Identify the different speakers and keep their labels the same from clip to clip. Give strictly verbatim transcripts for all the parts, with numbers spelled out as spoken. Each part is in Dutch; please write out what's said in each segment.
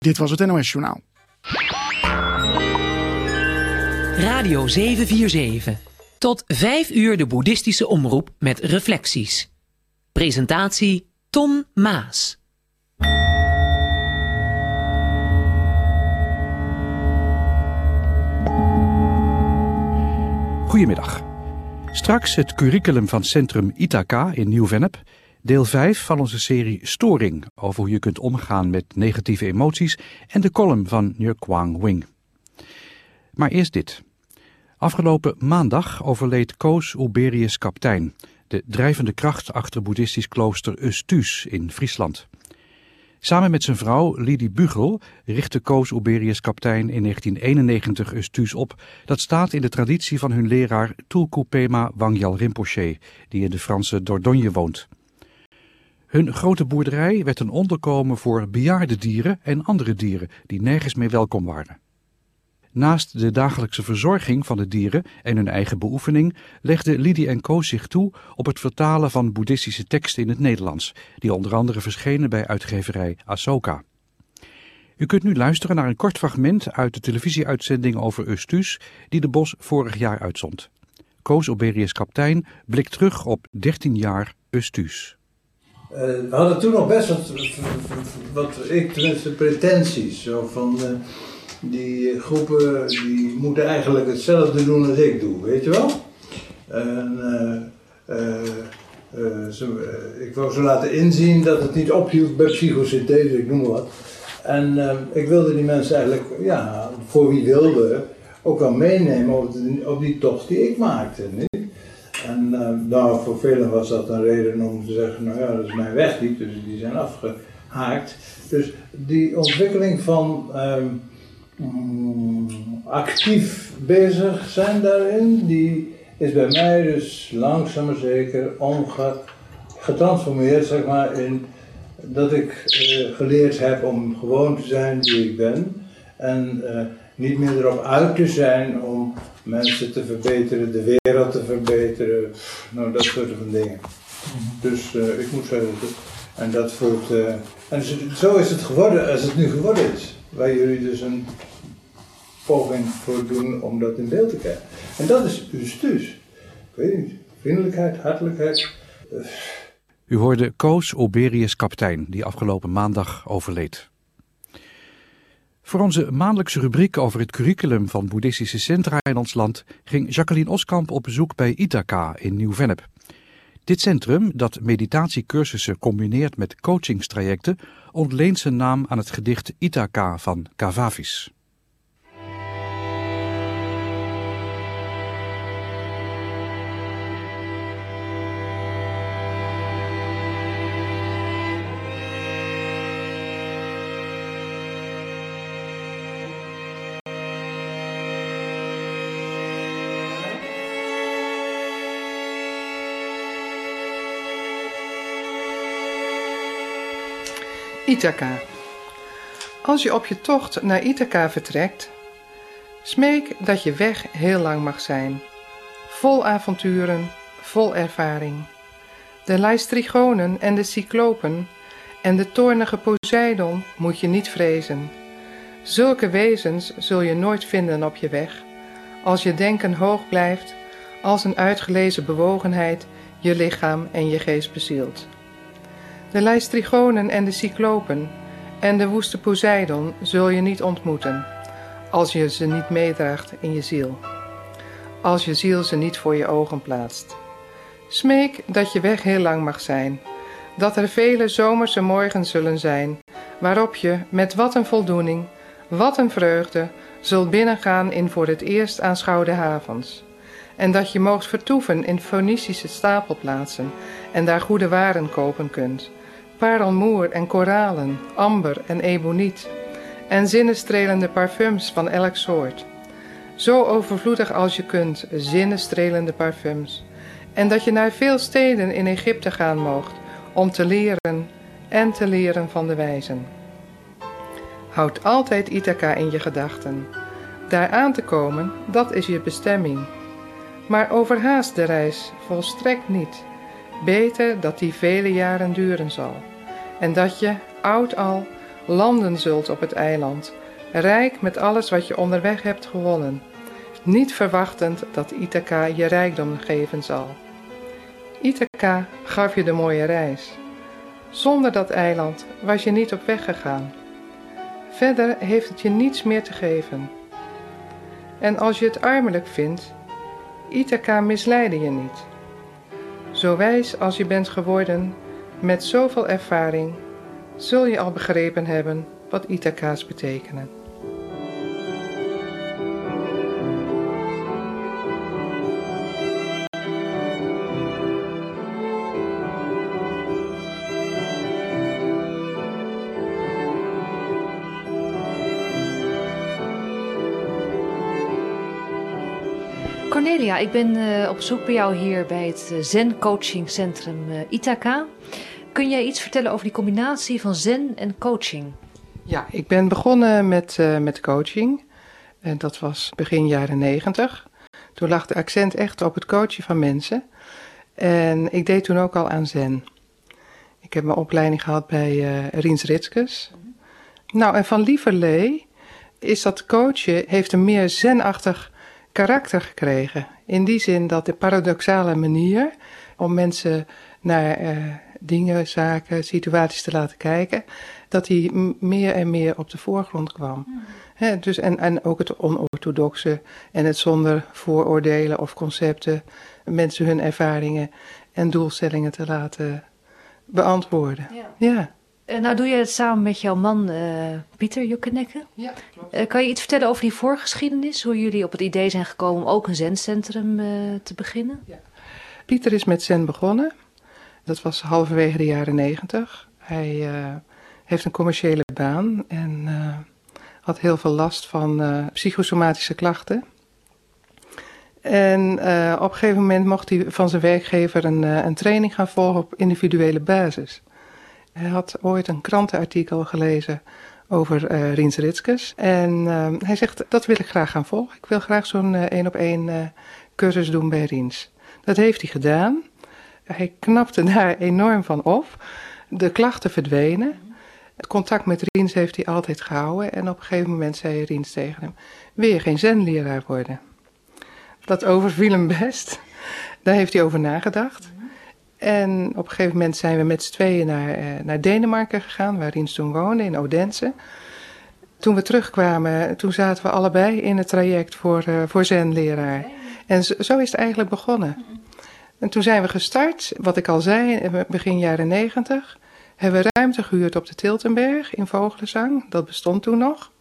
Speaker 1: Dit was het N O S-journaal.
Speaker 2: Radio zevenhonderdzevenenveertig. Tot vijf uur de boeddhistische omroep met reflecties. Presentatie Ton Maas.
Speaker 3: Goedemiddag. Straks het curriculum van Centrum Ithaka in Nieuw-Vennep. Deel vijf van onze serie Storing, over hoe je kunt omgaan met negatieve emoties, en de column van Nhu Quang Wing. Maar eerst dit. Afgelopen maandag overleed Koos Uberius Kaptein, de drijvende kracht achter boeddhistisch klooster Usthuis in Friesland. Samen met zijn vrouw Lydie Bugel richtte Koos Uberius Kaptein in negentien eenennegentig Usthuis op. Dat staat in de traditie van hun leraar Tulku Pema Wangyal Rinpoche, die in de Franse Dordogne woont. Hun grote boerderij werd een onderkomen voor bejaarde dieren en andere dieren die nergens meer welkom waren. Naast de dagelijkse verzorging van de dieren en hun eigen beoefening legden Lydie en Koos zich toe op het vertalen van boeddhistische teksten in het Nederlands, die onder andere verschenen bij uitgeverij Asoka. U kunt nu luisteren naar een kort fragment uit de televisieuitzending over Usthuis die de Bos vorig jaar uitzond. Koos Uberius Kaptein blikt terug op dertien jaar Usthuis.
Speaker 4: Uh, we hadden toen nog best wat, wat ik tenminste pretenties, zo van uh, die groepen die moeten eigenlijk hetzelfde doen als ik doe, weet je wel? En, uh, uh, uh, ze, uh, ik wou ze laten inzien dat het niet ophield bij psychosynthese, ik noem maar wat. En uh, ik wilde die mensen eigenlijk, ja, voor wie wilde, ook wel meenemen op, de, op die tocht die ik maakte, niet? En uh, nou, voor velen was dat een reden om te zeggen, nou ja, dat is mijn weg niet, dus die zijn afgehaakt. Dus die ontwikkeling van um, um, actief bezig zijn daarin, die is bij mij dus langzaam maar zeker omge- getransformeerd, zeg maar, in dat ik uh, geleerd heb om gewoon te zijn wie ik ben. En uh, niet meer erop uit te zijn om mensen te verbeteren, de wereld te verbeteren, nou dat soort van dingen. Dus uh, ik moet zeggen, en dat voelt, uh, en zo is het geworden als het nu geworden is, waar jullie dus een poging voor doen om dat in beeld te krijgen. En dat is Usthuis. Ik weet niet, vriendelijkheid, hartelijkheid. Uh.
Speaker 3: U hoorde Koos Uberius Kaptein, die afgelopen maandag overleed. Voor onze maandelijkse rubriek over het curriculum van boeddhistische centra in ons land ging Jacqueline Oskamp op bezoek bij Ithaka in Nieuw-Vennep. Dit centrum, dat meditatiecursussen combineert met coachingstrajecten, ontleent zijn naam aan het gedicht Ithaka van Kavavis.
Speaker 5: Ithaka. Als je op je tocht naar Ithaka vertrekt, smeek dat je weg heel lang mag zijn. Vol avonturen, vol ervaring. De Leistrigonen en de Cyclopen en de toornige Poseidon moet je niet vrezen. Zulke wezens zul je nooit vinden op je weg, als je denken hoog blijft, als een uitgelezen bewogenheid je lichaam en je geest bezielt. De Leistrigonen en de Cyclopen en de woeste Poseidon zul je niet ontmoeten, als je ze niet meedraagt in je ziel, als je ziel ze niet voor je ogen plaatst. Smeek dat je weg heel lang mag zijn, dat er vele zomerse morgen zullen zijn, waarop je met wat een voldoening, wat een vreugde, zult binnengaan in voor het eerst aanschouwde havens. En dat je moogt vertoeven in Fonicische stapelplaatsen en daar goede waren kopen kunt. Parelmoer en koralen, amber en eboniet en zinnenstrelende parfums van elk soort. Zo overvloedig als je kunt, zinnenstrelende parfums. En dat je naar veel steden in Egypte gaan moogt om te leren en te leren van de wijzen. Houd altijd Ithaka in je gedachten. Daar aan te komen, dat is je bestemming. Maar overhaast de reis volstrekt niet. Beter dat die vele jaren duren zal. En dat je, oud al, landen zult op het eiland, rijk met alles wat je onderweg hebt gewonnen, niet verwachtend dat Ithaka je rijkdom geven zal. Ithaka gaf je de mooie reis. Zonder dat eiland was je niet op weg gegaan. Verder heeft het je niets meer te geven. En als je het armelijk vindt, Ithaka misleidde je niet. Zo wijs als je bent geworden, met zoveel ervaring, zul je al begrepen hebben wat Ithaka's betekenen.
Speaker 1: Cornelia, ik ben uh, op bezoek bij jou hier bij het uh, Zen Coaching Centrum uh, Ithaka. Kun jij iets vertellen over die combinatie van zen en coaching?
Speaker 5: Ja, ik ben begonnen met, uh, met coaching. En dat was begin jaren negentig. Toen lag de accent echt op het coachen van mensen. En ik deed toen ook al aan zen. Ik heb mijn opleiding gehad bij uh, Riens Ritskes. Mm-hmm. Nou, en van lieverlee is dat coachen heeft een meer zenachtig karakter gekregen. In die zin dat de paradoxale manier om mensen naar uh, dingen, zaken, situaties te laten kijken, dat die m- meer en meer op de voorgrond kwam. Mm. He, dus en, en ook het onorthodoxe en het zonder vooroordelen of concepten mensen hun ervaringen en doelstellingen te laten beantwoorden. Ja. ja.
Speaker 1: Uh, nou doe je het samen met jouw man uh, Pieter Jukkenecke. Ja, klopt. Uh, kan je iets vertellen over die voorgeschiedenis? Hoe jullie op het idee zijn gekomen om ook een zencentrum uh, te beginnen? Ja.
Speaker 5: Pieter is met zen begonnen. Dat was halverwege de jaren negentig. Hij uh, heeft een commerciële baan en uh, had heel veel last van uh, psychosomatische klachten. En uh, op een gegeven moment mocht hij van zijn werkgever een, uh, een training gaan volgen op individuele basis. Hij had ooit een krantenartikel gelezen over uh, Riens Ritskes. En uh, hij zegt, dat wil ik graag gaan volgen. Ik wil graag zo'n uh, één op één uh, cursus doen bij Riens. Dat heeft hij gedaan. Hij knapte daar enorm van op. De klachten verdwenen. Het contact met Riens heeft hij altijd gehouden. En op een gegeven moment zei Riens tegen hem, wil je geen zenleraar worden? Dat overviel hem best. Daar heeft hij over nagedacht. En op een gegeven moment zijn we met z'n tweeën naar, uh, naar Denemarken gegaan, waar Riens toen woonde, in Odense. Toen we terugkwamen, toen zaten we allebei in het traject voor, uh, voor zenleraar. En zo, zo is het eigenlijk begonnen. En toen zijn we gestart, wat ik al zei, begin jaren negentig. Hebben we ruimte gehuurd op de Tiltenberg in Vogelenzang, dat bestond toen nog.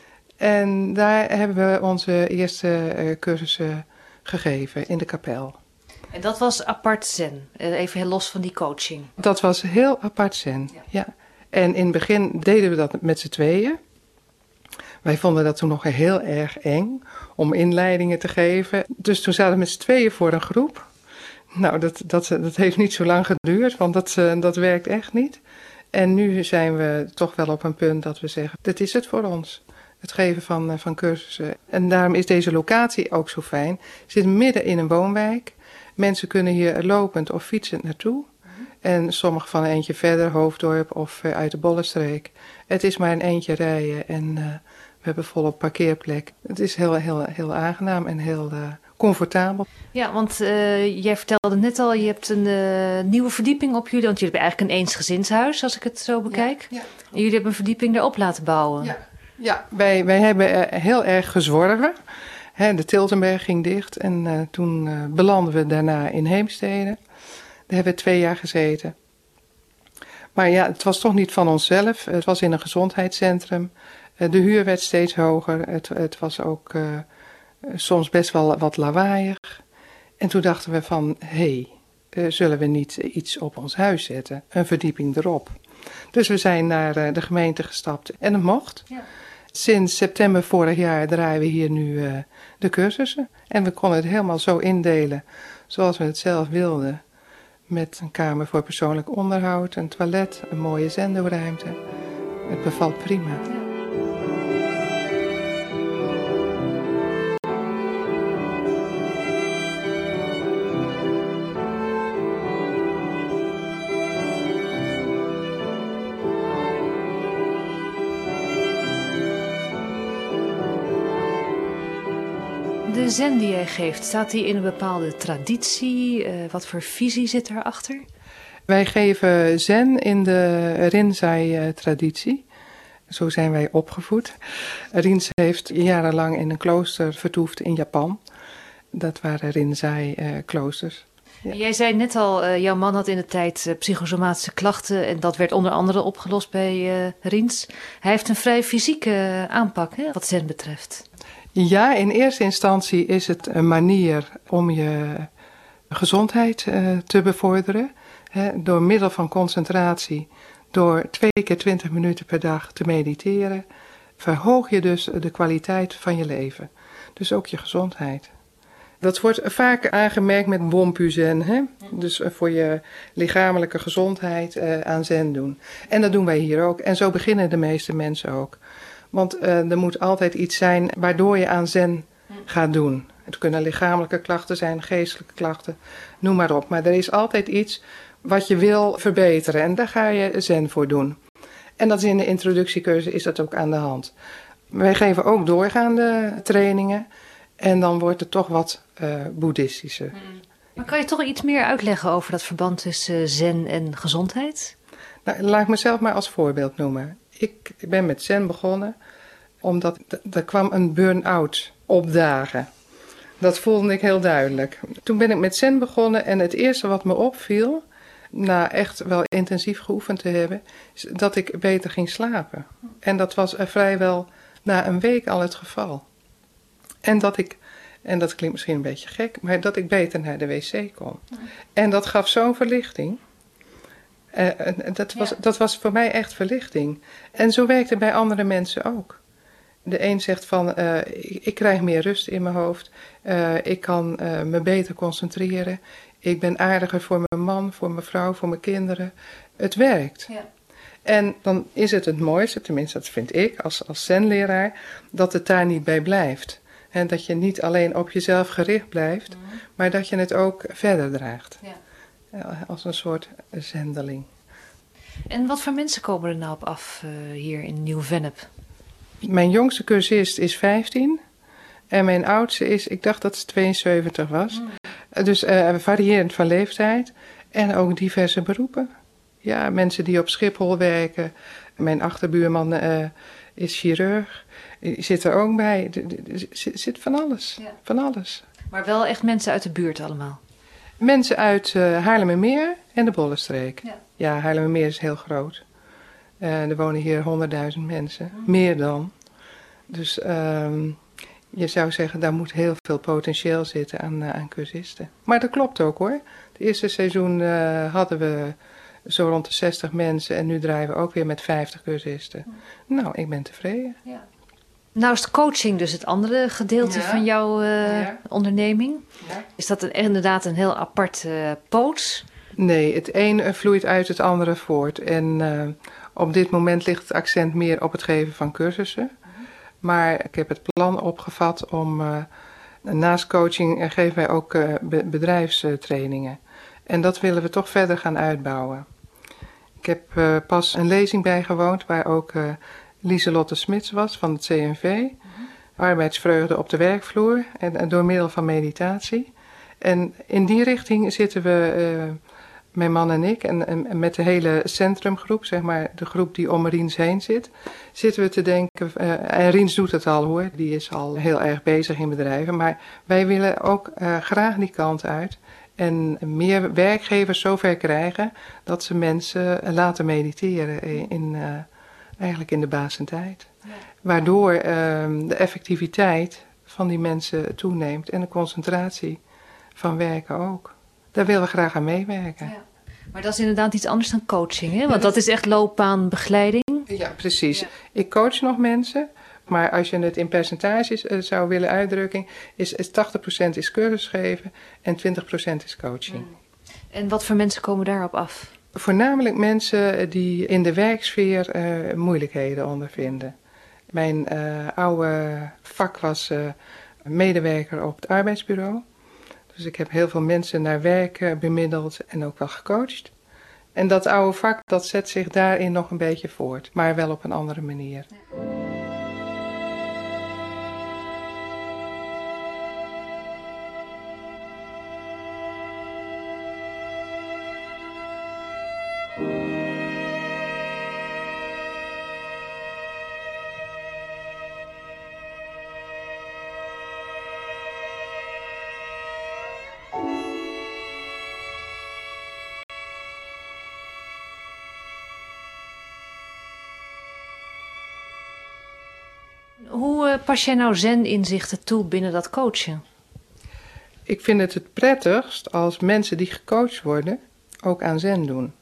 Speaker 5: En daar hebben we onze eerste uh, cursussen gegeven in de kapel.
Speaker 1: En dat was apart zen, even los van die coaching.
Speaker 5: Dat was heel apart zen, ja. ja. En in het begin deden we dat met z'n tweeën. Wij vonden dat toen nog heel erg eng om inleidingen te geven. Dus toen zaten we met z'n tweeën voor een groep. Nou, dat, dat, dat heeft niet zo lang geduurd, want dat, dat werkt echt niet. En nu zijn we toch wel op een punt dat we zeggen, dit is het voor ons. Het geven van, van cursussen. En daarom is deze locatie ook zo fijn. Het zit midden in een woonwijk. Mensen kunnen hier lopend of fietsend naartoe. Mm-hmm. En sommigen van een eentje verder, Hoofddorp of uh, uit de Bollenstreek. Het is maar een eentje rijden en uh, we hebben volop parkeerplek. Het is heel, heel, heel aangenaam en heel uh, comfortabel.
Speaker 1: Ja, want uh, jij vertelde net al, je hebt een uh, nieuwe verdieping op jullie. Want jullie hebben eigenlijk een eensgezinshuis, als ik het zo bekijk. Ja, ja. En jullie hebben een verdieping daarop laten bouwen. Ja,
Speaker 5: ja wij, wij hebben uh, heel erg gezworven. He, de Tiltenberg ging dicht en uh, toen uh, belanden we daarna in Heemstede. Daar hebben we twee jaar gezeten. Maar ja, het was toch niet van onszelf. Het was in een gezondheidscentrum. Uh, de huur werd steeds hoger. Het, het was ook uh, soms best wel wat lawaaiig. En toen dachten we van, hé, hey, uh, zullen we niet iets op ons huis zetten? Een verdieping erop. Dus we zijn naar uh, de gemeente gestapt en het mocht. Ja. Sinds september vorig jaar draaien we hier nu uh, de cursussen. En we konden het helemaal zo indelen zoals we het zelf wilden. Met een kamer voor persoonlijk onderhoud, een toilet, een mooie zendoruimte. Het bevalt prima. Ja.
Speaker 1: De zen die jij geeft, staat die in een bepaalde traditie? Uh, wat voor visie zit daarachter?
Speaker 5: Wij geven zen in de Rinzai-traditie. Zo zijn wij opgevoed. Rinzai heeft jarenlang in een klooster vertoefd in Japan. Dat waren Rinzai-kloosters.
Speaker 1: Ja. Jij zei net al, uh, jouw man had in de tijd uh, psychosomatische klachten en dat werd onder andere opgelost bij uh, Rins. Hij heeft een vrij fysieke uh, aanpak, hè, wat zen betreft.
Speaker 5: Ja, in eerste instantie is het een manier om je gezondheid uh, te bevorderen. Hè, door middel van concentratie, door twee keer twintig minuten per dag te mediteren, verhoog je dus de kwaliteit van je leven. Dus ook je gezondheid. Dat wordt vaak aangemerkt met Wonpu Zen, hè? Dus voor je lichamelijke gezondheid uh, aan zen doen. En dat doen wij hier ook. En zo beginnen de meeste mensen ook. Want uh, er moet altijd iets zijn waardoor je aan zen gaat doen. Het kunnen lichamelijke klachten zijn, geestelijke klachten, noem maar op. Maar er is altijd iets wat je wil verbeteren en daar ga je zen voor doen. En dat is in de introductiecursus is dat ook aan de hand. Wij geven ook doorgaande trainingen. En dan wordt het toch wat uh, boeddhistischer.
Speaker 1: Maar kan je toch iets meer uitleggen over dat verband tussen zen en gezondheid?
Speaker 5: Nou, laat ik mezelf maar als voorbeeld noemen. Ik ben met zen begonnen omdat er kwam een burn-out opdagen. Dat voelde ik heel duidelijk. Toen ben ik met zen begonnen en het eerste wat me opviel, na echt wel intensief geoefend te hebben, is dat ik beter ging slapen. En dat was er vrijwel na een week al het geval. En dat ik, en dat klinkt misschien een beetje gek, maar dat ik beter naar de wc kon. En dat gaf zo'n verlichting. Uh, dat, was, ja. dat was voor mij echt verlichting. En zo werkt het bij andere mensen ook. De een zegt van, uh, ik, ik krijg meer rust in mijn hoofd. Uh, ik kan uh, me beter concentreren. Ik ben aardiger voor mijn man, voor mijn vrouw, voor mijn kinderen. Het werkt. Ja. En dan is het het mooiste, tenminste dat vind ik als, als zenleraar, dat het daar niet bij blijft. En dat je niet alleen op jezelf gericht blijft, mm. maar dat je het ook verder draagt. Ja. Als een soort zendeling.
Speaker 1: En wat voor mensen komen er nou op af uh, hier in Nieuw-Vennep?
Speaker 5: Mijn jongste cursist is vijftien. En mijn oudste is, ik dacht dat ze tweeënzeventig was. Mm. Dus uh, variërend van leeftijd. En ook diverse beroepen. Ja, mensen die op Schiphol werken. Mijn achterbuurman uh, is chirurg. Die zit er ook bij. Er zit van alles. Ja. Van alles.
Speaker 1: Maar wel echt mensen uit de buurt allemaal?
Speaker 5: Mensen uit uh, Haarlemmermeer en de Bollenstreek. Ja, ja Haarlemmermeer is heel groot. Uh, er wonen hier honderdduizend mensen. Mm. Meer dan. Dus um, je zou zeggen, daar moet heel veel potentieel zitten aan, uh, aan cursisten. Maar dat klopt ook hoor. Het eerste seizoen uh, hadden we zo rond de zestig mensen. En nu draaien we ook weer met vijftig cursisten. Mm. Nou, ik ben tevreden. Ja.
Speaker 1: Nou is coaching dus het andere gedeelte ja. van jouw uh, ja. onderneming. Ja. Is dat een, inderdaad een heel apart uh, poot?
Speaker 5: Nee, het een vloeit uit het andere voort. En uh, op dit moment ligt het accent meer op het geven van cursussen. Mm-hmm. Maar ik heb het plan opgevat om uh, naast coaching uh, geven wij ook uh, be- bedrijfstrainingen. En dat willen we toch verder gaan uitbouwen. Ik heb uh, pas een lezing bijgewoond waar ook uh, Lieselotte Smits was van het C N V. Mm-hmm. Arbeidsvreugde op de werkvloer en, en door middel van meditatie. En in die richting zitten we, uh, mijn man en ik, en, en met de hele centrumgroep, zeg maar de groep die om Riens heen zit, zitten we te denken, uh, en Riens doet het al hoor, die is al heel erg bezig in bedrijven, maar wij willen ook uh, graag die kant uit en meer werkgevers zover krijgen dat ze mensen laten mediteren in, in uh, eigenlijk in de basentijd. Ja. Waardoor uh, de effectiviteit van die mensen toeneemt en de concentratie van werken ook. Daar willen we graag aan meewerken. Ja.
Speaker 1: Maar dat is inderdaad iets anders dan coaching, hè? Want dat is echt loopbaanbegeleiding.
Speaker 5: Ja, precies. Ja. Ik coach nog mensen, maar als je het in percentages uh, zou willen uitdrukken, is, is tachtig procent is cursus geven en twintig procent is coaching. Hmm.
Speaker 1: En wat voor mensen komen daarop af?
Speaker 5: Voornamelijk mensen die in de werksfeer uh, moeilijkheden ondervinden. Mijn uh, oude vak was uh, medewerker op het arbeidsbureau. Dus ik heb heel veel mensen naar werk uh, bemiddeld en ook wel gecoacht. En dat oude vak, dat zet zich daarin nog een beetje voort, maar wel op een andere manier.
Speaker 1: Hoe uh, pas jij nou zen-inzichten toe binnen dat coachen?
Speaker 5: Ik vind het het prettigst als mensen die gecoacht worden ook aan zen doen.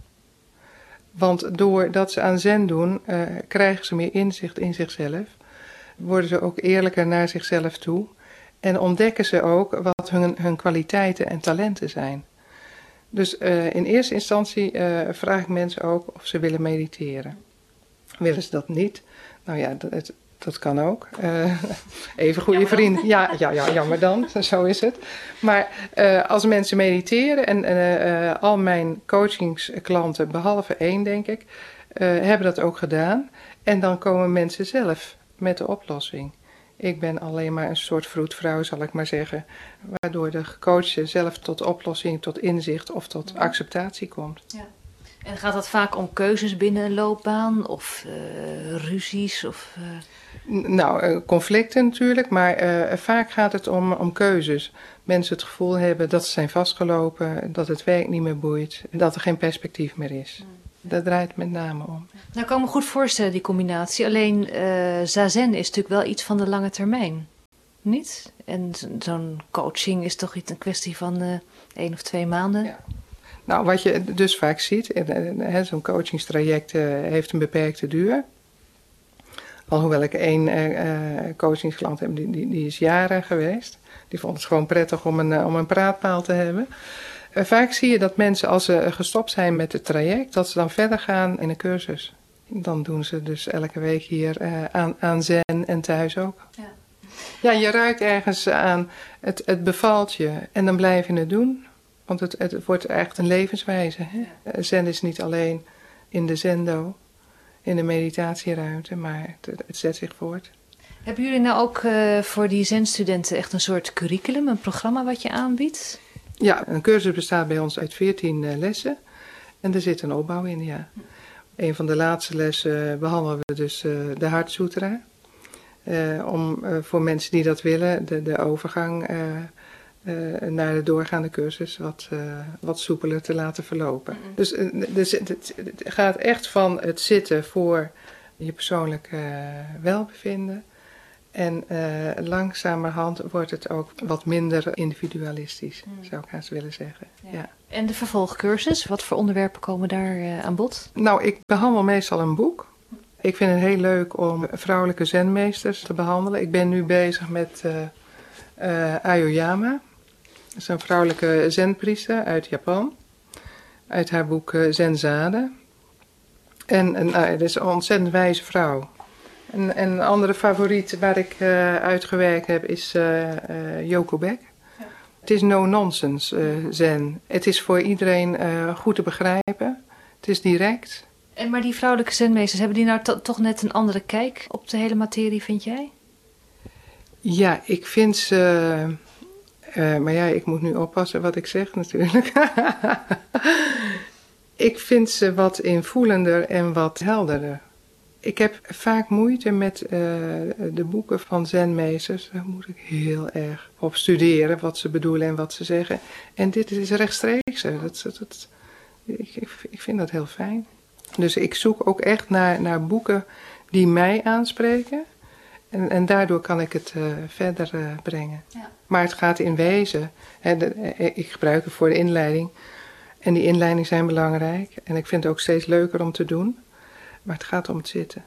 Speaker 5: Want doordat ze aan zen doen, uh, krijgen ze meer inzicht in zichzelf. Worden ze ook eerlijker naar zichzelf toe. En ontdekken ze ook wat hun, hun kwaliteiten en talenten zijn. Dus uh, in eerste instantie uh, vraag ik mensen ook of ze willen mediteren. Willen ze dat niet? Nou ja, dat, dat kan ook. Uh, even goede vrienden. Ja, ja, ja, jammer dan. Zo is het. Maar uh, als mensen mediteren, en uh, uh, al mijn coachingsklanten, behalve één denk ik, uh, hebben dat ook gedaan. En dan komen mensen zelf met de oplossing. Ik ben alleen maar een soort vroedvrouw, zal ik maar zeggen. Waardoor de gecoachte zelf tot oplossing, tot inzicht of tot acceptatie komt.
Speaker 1: Ja. En gaat dat vaak om keuzes binnen een loopbaan of uh, ruzies? Of, uh...
Speaker 5: Nou, conflicten natuurlijk, maar uh, vaak gaat het om, om keuzes. Mensen het gevoel hebben dat ze zijn vastgelopen, dat het werk niet meer boeit, dat er geen perspectief meer is. Mm. Daar draait het met name om.
Speaker 1: Nou, ik kan me goed voorstellen, die combinatie. Alleen uh, zazen is natuurlijk wel iets van de lange termijn. Niet? En zo'n coaching is toch iets een kwestie van uh, één of twee maanden?
Speaker 5: Ja. Nou, wat je dus vaak ziet, zo'n coachingstraject uh, heeft een beperkte duur. Alhoewel ik één uh, coachingsklant heb, die, die, die is jaren geweest. Die vond het gewoon prettig om een, uh, om een praatpaal te hebben. Uh, vaak zie je dat mensen, als ze gestopt zijn met het traject, dat ze dan verder gaan in een cursus. Dan doen ze dus elke week hier uh, aan, aan zen en thuis ook. Ja. Ja, je ruikt ergens aan, het, het bevalt je en dan blijf je het doen. Want het, het wordt echt een levenswijze. Hè? Zen is niet alleen in de zendo, in de meditatieruimte, maar het, het zet zich voort.
Speaker 1: Hebben jullie nou ook uh, voor die zenstudenten echt een soort curriculum, een programma wat je aanbiedt?
Speaker 5: Ja, een cursus bestaat bij ons uit veertien uh, lessen en er zit een opbouw in, ja. Een van de laatste lessen behandelen we dus uh, de Heart Sutra. Uh, om uh, voor mensen die dat willen, de, de overgang uh, uh, naar de doorgaande cursus wat, uh, wat soepeler te laten verlopen. Mm-hmm. Dus, uh, dus het, het gaat echt van het zitten voor je persoonlijke uh, welbevinden. En uh, langzamerhand wordt het ook wat minder individualistisch, mm. zou ik haast willen zeggen. Ja. Ja.
Speaker 1: En de vervolgcursus, wat voor onderwerpen komen daar uh, aan bod?
Speaker 5: Nou, ik behandel meestal een boek. Ik vind het heel leuk om vrouwelijke zenmeesters te behandelen. Ik ben nu bezig met uh, uh, Aoyama. Dat is een vrouwelijke zenpriester uit Japan. Uit haar boek uh, Zenzade. En uh, het is een ontzettend wijze vrouw. En, en een andere favoriet waar ik uh, uitgewerkt heb is uh, uh, Joko Beck. Ja. Het is no-nonsense uh, zen. Het is voor iedereen uh, goed te begrijpen. Het is direct.
Speaker 1: En maar die vrouwelijke zenmeesters, hebben die nou to- toch net een andere kijk op de hele materie, vind jij?
Speaker 5: Ja, ik vind ze... Uh, maar ja, ik moet nu oppassen wat ik zeg natuurlijk. Ik vind ze wat invoelender en wat helderder. Ik heb vaak moeite met uh, de boeken van zenmeesters. Daar moet ik heel erg op studeren wat ze bedoelen en wat ze zeggen. En dit is rechtstreeks. Dat, dat, dat, ik, ik vind dat heel fijn. Dus ik zoek ook echt naar, naar boeken die mij aanspreken. En, en daardoor kan ik het uh, verder uh, brengen. Ja. Maar het gaat in wezen. Hè, de, ik gebruik het voor de inleiding. En die inleidingen zijn belangrijk. En ik vind het ook steeds leuker om te doen. Maar het gaat om het zitten.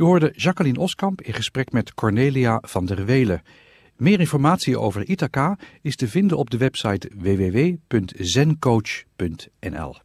Speaker 3: U hoorde Jacqueline Oskamp in gesprek met Cornelia van der Welen. Meer informatie over Ithaka is te vinden op de website w w w punt zencoach punt n l.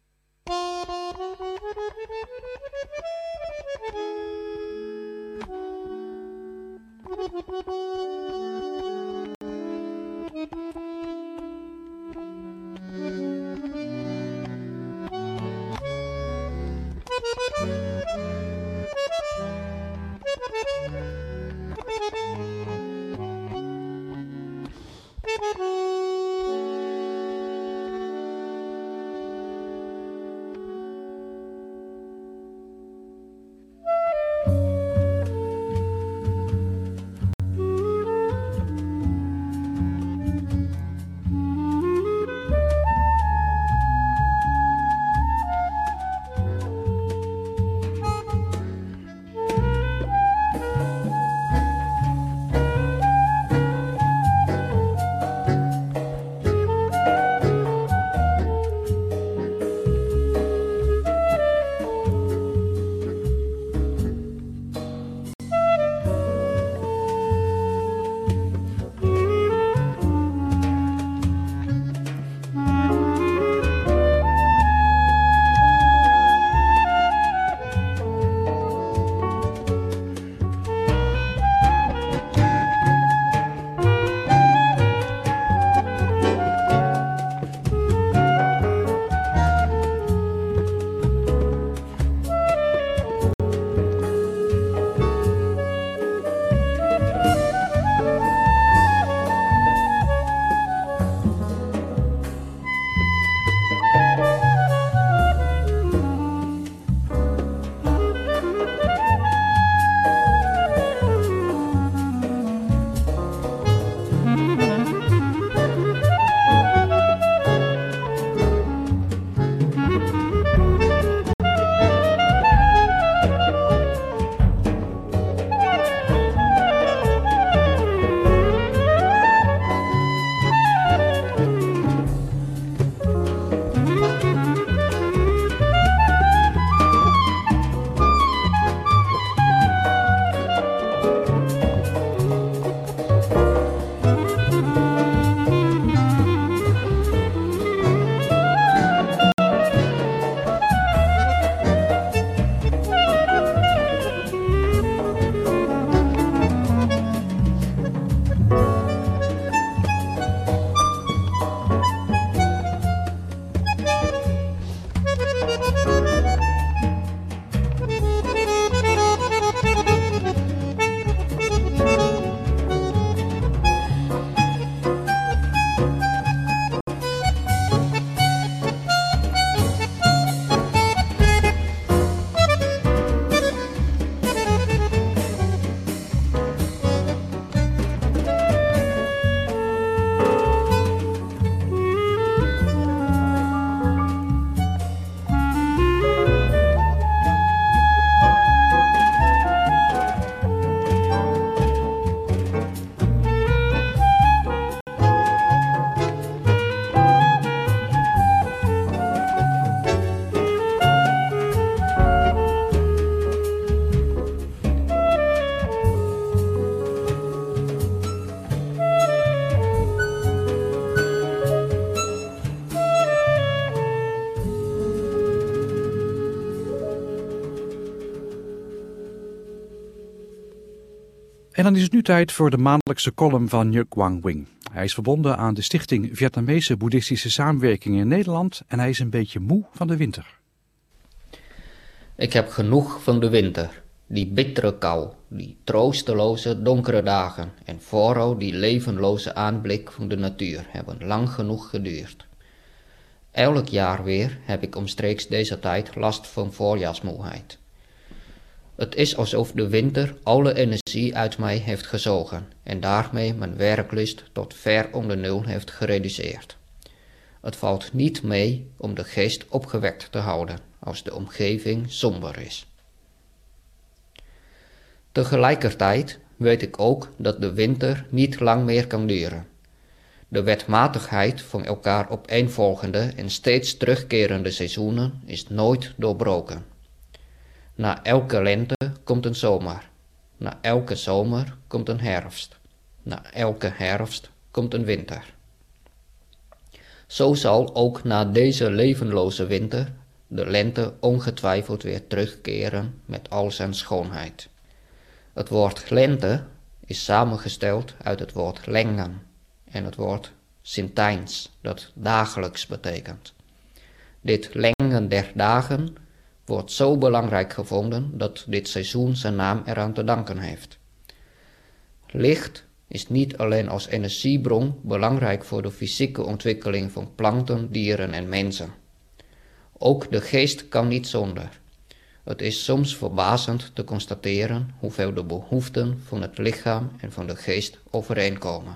Speaker 3: En dan is het nu tijd voor de maandelijkse column van Nhc Quang Nguyen. Hij is verbonden aan de Stichting Vietnamese Boeddhistische Samenwerking in Nederland en hij is een beetje moe van de winter.
Speaker 6: Ik heb genoeg van de winter. Die bittere kou, die troosteloze donkere dagen en vooral die levenloze aanblik van de natuur hebben lang genoeg geduurd. Elk jaar weer heb ik omstreeks deze tijd last van voorjaarsmoeheid. Het is alsof de winter alle energie uit mij heeft gezogen en daarmee mijn werklust tot ver onder nul heeft gereduceerd. Het valt niet mee om de geest opgewekt te houden als de omgeving somber is. Tegelijkertijd weet ik ook dat de winter niet lang meer kan duren. De wetmatigheid van elkaar opeenvolgende en steeds terugkerende seizoenen is nooit doorbroken. Na elke lente komt een zomer. Na elke zomer komt een herfst. Na elke herfst komt een winter. Zo zal ook na deze levenloze winter de lente ongetwijfeld weer terugkeren met al zijn schoonheid. Het woord lente is samengesteld uit het woord lengen en het woord sintijns, dat dagelijks betekent. Dit lengen der dagen wordt zo belangrijk gevonden dat dit seizoen zijn naam eraan te danken heeft. Licht is niet alleen als energiebron belangrijk voor de fysieke ontwikkeling van planten, dieren en mensen. Ook de geest kan niet zonder. Het is soms verbazend te constateren hoeveel de behoeften van het lichaam en van de geest overeenkomen.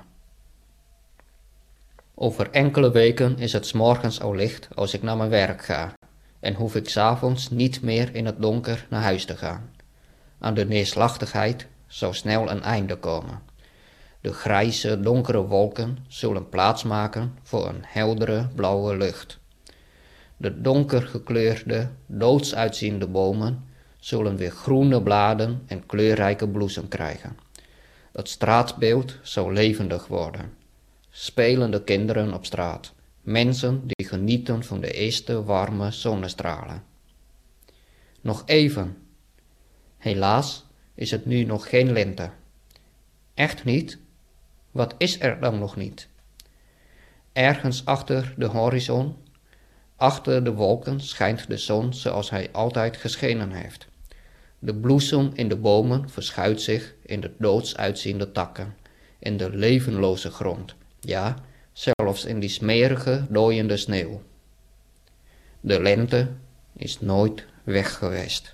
Speaker 6: Over enkele weken is het 's morgens al licht als ik naar mijn werk ga en hoef ik 's avonds niet meer in het donker naar huis te gaan. Aan de neerslachtigheid zal snel een einde komen. De grijze, donkere wolken zullen plaatsmaken voor een heldere, blauwe lucht. De donker gekleurde, doods uitziende bomen zullen weer groene bladen en kleurrijke bloesem krijgen. Het straatbeeld zal levendig worden. Spelende kinderen op straat, mensen die genieten van de eerste warme zonnestralen. Nog even. Helaas is het nu nog geen lente. Echt niet? Wat is er dan nog niet? Ergens achter de horizon, achter de wolken, schijnt de zon zoals hij altijd geschenen heeft. De bloesem in de bomen verschuilt zich in de doods uitziende takken, in de levenloze grond, ja, zelfs in die smerige, dooiende sneeuw. De lente is nooit weg geweest.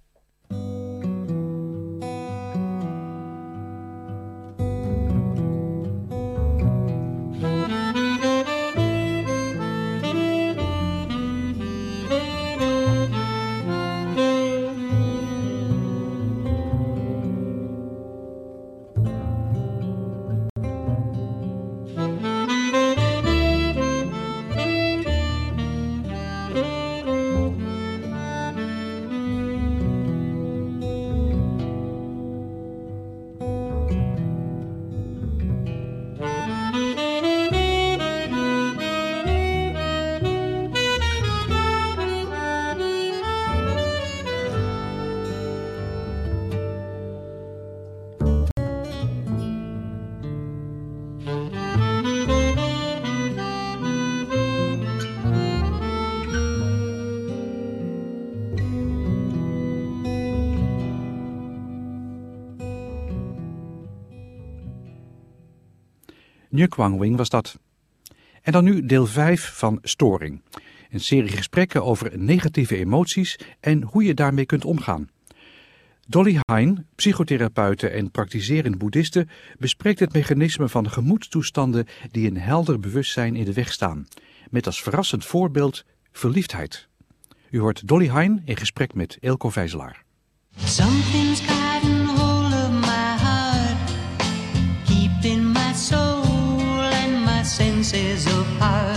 Speaker 3: Nje Quang Wing was dat. En dan nu deel vijf van Storing. Een serie gesprekken over negatieve emoties en hoe je daarmee kunt omgaan. Dolly Hein, psychotherapeute en praktiserend boeddhiste, bespreekt het mechanisme van gemoedstoestanden die een helder bewustzijn in de weg staan. Met als verrassend voorbeeld verliefdheid. U hoort Dolly Hein in gesprek met Eelco Vijzelaar.
Speaker 7: Something's gotten hold of my heart, keeping my soul and my senses apart.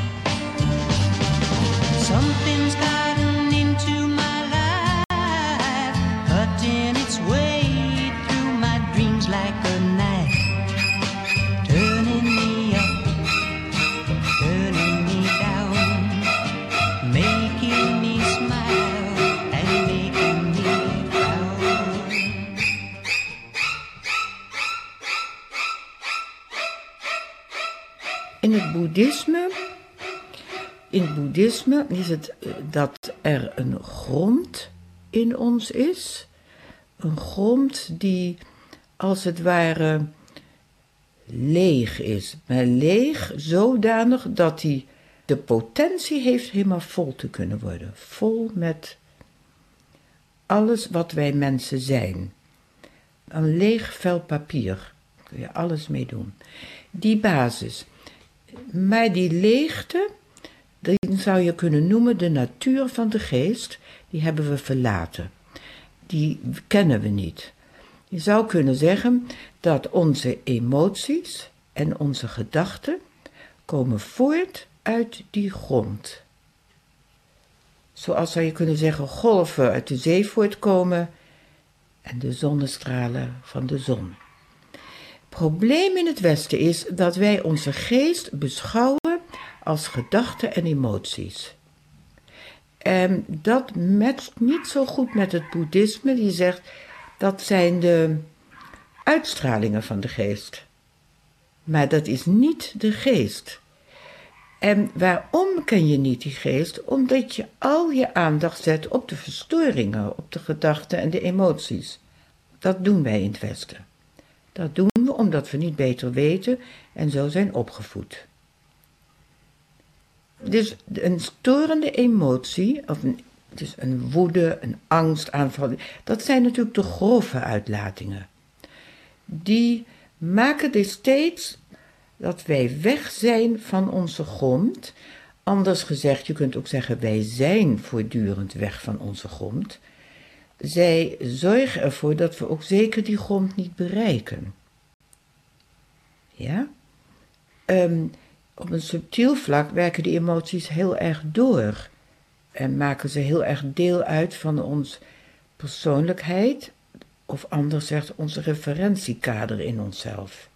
Speaker 7: Something's gotten into my life, cutting its way through my dreams like a knife, turning me up, turning me down, making me smile and making me proud.
Speaker 8: In het boeddhisme, in het boeddhisme is het eh, dat er een grond in ons is. Een grond die als het ware leeg is. Maar leeg zodanig dat hij de potentie heeft helemaal vol te kunnen worden. Vol met alles wat wij mensen zijn. Een leeg vel papier. Daar kun je alles mee doen. Die basis. Maar die leegte, die zou je kunnen noemen de natuur van de geest, die hebben we verlaten. Die kennen we niet. Je zou kunnen zeggen dat onze emoties en onze gedachten komen voort uit die grond. zoals zou je kunnen zeggen golven uit de zee voortkomen en de zonnestralen van de zon. Het probleem in het Westen is dat wij onze geest beschouwen als gedachten en emoties. En dat matcht niet zo goed met het boeddhisme, die zegt dat zijn de uitstralingen van de geest. Maar dat is niet de geest. En waarom ken je niet die geest? Omdat je al je aandacht zet op de verstoringen, op de gedachten en de emoties. Dat doen wij in het Westen. Dat doen we omdat we niet beter weten en zo zijn opgevoed. Dus een storende emotie, of een, dus een woede, een angstaanval, dat zijn natuurlijk de grove uitlatingen. Die maken dus steeds dat wij weg zijn van onze grond. Anders gezegd, je kunt ook zeggen, wij zijn voortdurend weg van onze grond. Zij zorgen ervoor dat we ook zeker die grond niet bereiken. Ja? Um, op een subtiel vlak werken die emoties heel erg door. En maken ze heel erg deel uit van onze persoonlijkheid. Of anders zegt, onze referentiekader in onszelf.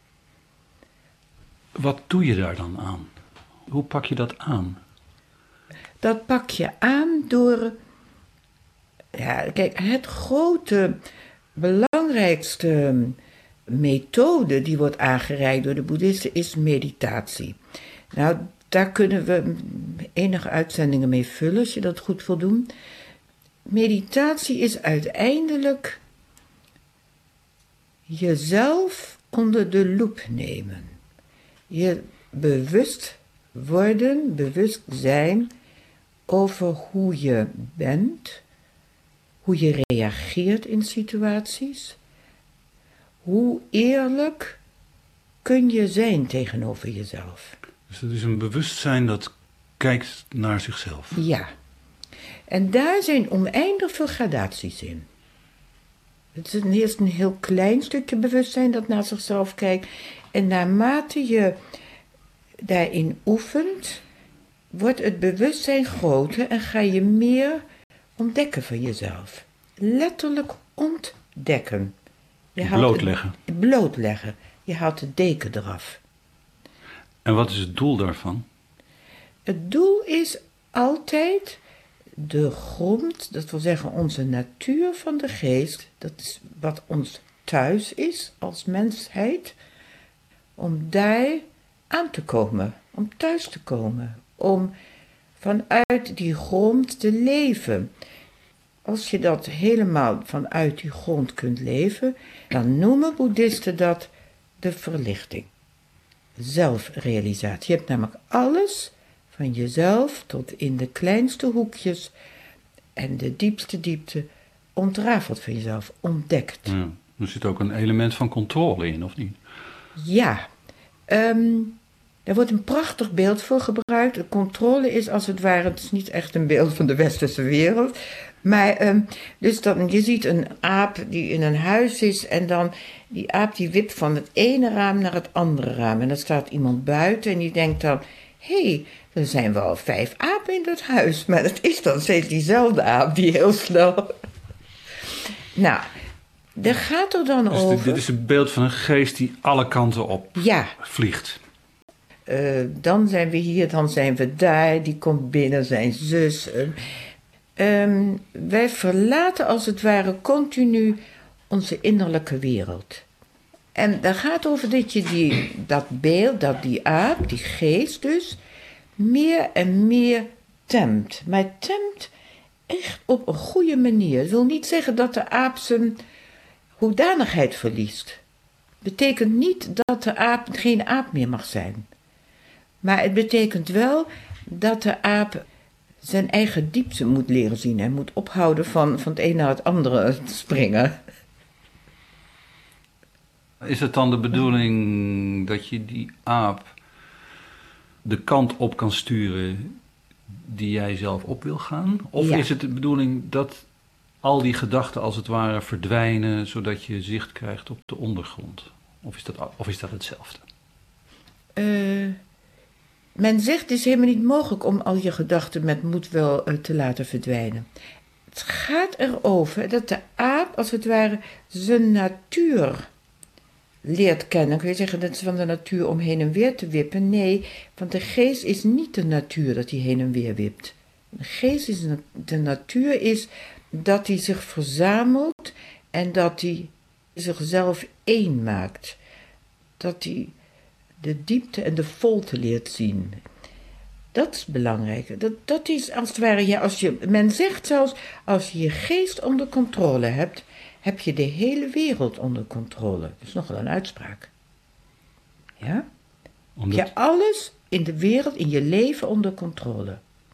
Speaker 3: Wat doe je daar dan aan? Hoe pak je dat aan?
Speaker 8: Dat pak je aan door... Ja, kijk, het grote, belangrijkste methode die wordt aangereikt door de boeddhisten is meditatie. Nou, daar kunnen we enige uitzendingen mee vullen, als je dat goed wil doen. Meditatie is uiteindelijk jezelf onder de loep nemen. Je bewust worden, bewust zijn over hoe je bent, hoe je reageert in situaties. Hoe eerlijk kun je zijn tegenover jezelf?
Speaker 3: Dus het is een bewustzijn dat kijkt naar zichzelf.
Speaker 8: Ja. En daar zijn oneindig veel gradaties in. Het is eerst een heel klein stukje bewustzijn dat naar zichzelf kijkt. En naarmate je daarin oefent, wordt het bewustzijn groter en ga je meer ontdekken van jezelf. Letterlijk ontdekken. Je
Speaker 3: blootleggen.
Speaker 8: Het, blootleggen. Je haalt de deken eraf.
Speaker 3: En wat is het doel daarvan?
Speaker 8: Het doel is altijd de grond, dat wil zeggen onze natuur van de geest, dat is wat ons thuis is als mensheid, om daar aan te komen, om thuis te komen, om vanuit die grond te leven. Als je dat helemaal vanuit die grond kunt leven, dan noemen boeddhisten dat de verlichting. Zelfrealisatie. Je hebt namelijk alles van jezelf tot in de kleinste hoekjes en de diepste diepte ontrafeld van jezelf, ontdekt.
Speaker 3: Ja, er zit ook een element van controle in, of niet?
Speaker 8: Ja, um, er wordt een prachtig beeld voor gebruikt. De controle is als het ware, het is niet echt een beeld van de westerse wereld, maar um, dus dan, je ziet een aap die in een huis is en dan die aap die wipt van het ene raam naar het andere raam en dan staat iemand buiten en die denkt dan, hé, hey, er zijn wel vijf apen in dat huis, maar het is dan steeds diezelfde aap die heel snel... Nou, daar gaat er dan
Speaker 3: dus
Speaker 8: over...
Speaker 3: Dit, dit is een beeld van een geest die alle kanten op
Speaker 8: ja.
Speaker 3: vliegt.
Speaker 8: Uh, dan zijn we hier, dan zijn we daar, die komt binnen, zijn zus. Uh, um, wij verlaten als het ware continu onze innerlijke wereld. En daar gaat over dat je die, dat beeld, dat die aap, die geest dus, meer en meer temt. Maar temt echt op een goede manier. Dat wil niet zeggen dat de aap zijn hoedanigheid verliest. Betekent niet dat de aap geen aap meer mag zijn. Maar het betekent wel dat de aap zijn eigen diepte moet leren zien. Hij moet ophouden van, van het een naar het andere te springen.
Speaker 3: Is het dan de bedoeling dat je die aap de kant op kan sturen die jij zelf op wil gaan? Of
Speaker 8: ja.
Speaker 3: is het de bedoeling dat al die gedachten als het ware verdwijnen, zodat je zicht krijgt op de ondergrond? Of is dat, of is dat hetzelfde?
Speaker 8: Uh, Men zegt het is helemaal niet mogelijk om al je gedachten met moed wel uh, te laten verdwijnen. Het gaat erover dat de aap als het ware zijn natuur leert kennen. Kun je zeggen dat is van de natuur om heen en weer te wippen? Nee, want de geest is niet de natuur dat hij heen en weer wipt. De geest is de, de natuur is dat hij zich verzamelt en dat hij zichzelf één maakt. Dat hij de diepte en de volte leert zien. Dat is belangrijk. Dat, dat is als het ware, ja, als je, men zegt zelfs, als je je geest onder controle hebt, heb je de hele wereld onder controle. Dat is nogal een uitspraak. Ja? Omdat... Heb je alles in de wereld, in je leven onder controle.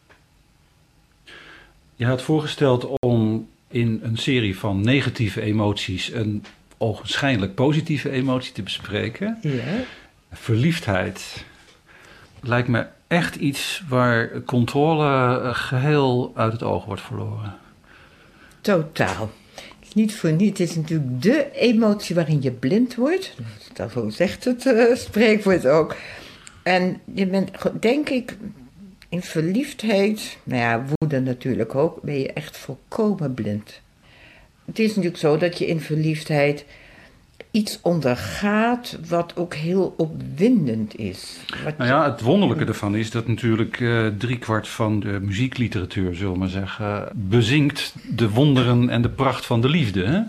Speaker 3: Je had voorgesteld om in een serie van negatieve emoties een ogenschijnlijk positieve emotie te bespreken.
Speaker 8: Ja.
Speaker 3: Verliefdheid lijkt me echt iets waar controle geheel uit het oog wordt verloren.
Speaker 8: Totaal. Het is niet voor niet, het is natuurlijk de emotie waarin je blind wordt. Dat zegt het uh, spreekwoord ook. En je bent, denk ik, in verliefdheid, nou ja, woede natuurlijk ook, ben je echt volkomen blind. Het is natuurlijk zo dat je in verliefdheid iets ondergaat wat ook heel opwindend is. Wat
Speaker 3: nou ja, het wonderlijke ervan is dat natuurlijk uh, driekwart van de muziekliteratuur, zullen we maar zeggen, bezingt de wonderen en de pracht van de liefde. Hè?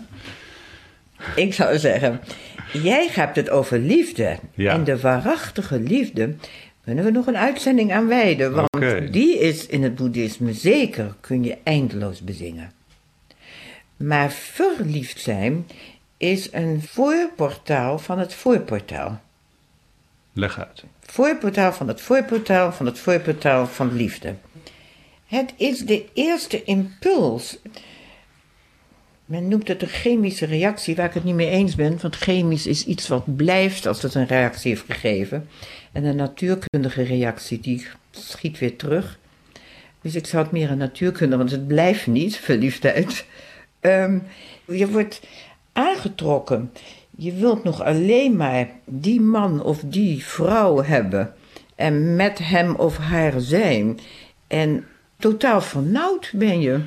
Speaker 8: Ik zou zeggen, jij hebt het over liefde.
Speaker 3: Ja.
Speaker 8: En de waarachtige liefde kunnen we nog een uitzending aan wijden. Want
Speaker 3: okay.
Speaker 8: Die is in het boeddhisme zeker, kun je eindeloos bezingen. Maar verliefd zijn is een voorportaal van het voorportaal.
Speaker 3: Leg uit.
Speaker 8: Voorportaal van het voorportaal van het voorportaal van liefde. Het is de eerste impuls. Men noemt het een chemische reactie, waar ik het niet mee eens ben. Want chemisch is iets wat blijft als het een reactie heeft gegeven. En een natuurkundige reactie, die schiet weer terug. Dus ik zou het meer een natuurkunde, want het blijft niet, verliefdheid. Um, je wordt aangetrokken. Je wilt nog alleen maar die man of die vrouw hebben. En met hem of haar zijn. En totaal vernauwd ben je.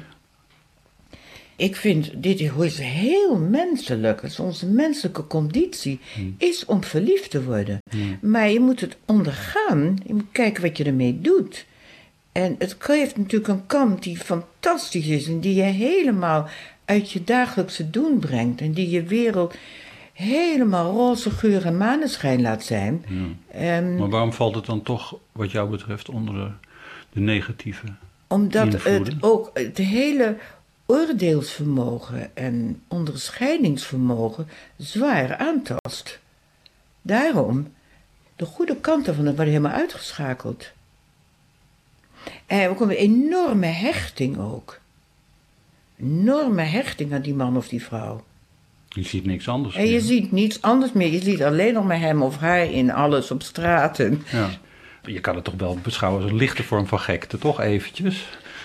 Speaker 8: Ik vind, dit is heel menselijk. Dus onze menselijke conditie hmm. is om verliefd te worden. Hmm. Maar je moet het ondergaan. Je moet kijken wat je ermee doet. En het heeft natuurlijk een kant die fantastisch is. En die je helemaal uit je dagelijkse doen brengt. En die je wereld helemaal roze geur en maneschijn laat zijn.
Speaker 3: Ja.
Speaker 8: Um,
Speaker 3: maar waarom valt het dan toch, wat jou betreft, onder de, de negatieve
Speaker 8: Omdat
Speaker 3: invloeden?
Speaker 8: Het ook het hele oordeelsvermogen en onderscheidingsvermogen zwaar aantast. Daarom, de goede kanten van het worden helemaal uitgeschakeld. En er komt een enorme hechting ook. Enorme hechting aan die man of die vrouw.
Speaker 3: Je ziet niks anders
Speaker 8: En je
Speaker 3: meer.
Speaker 8: ziet niets anders meer. Je ziet alleen nog maar hem of haar in alles op straten.
Speaker 3: Ja. Je kan het toch wel beschouwen als een lichte vorm van gekte, toch eventjes?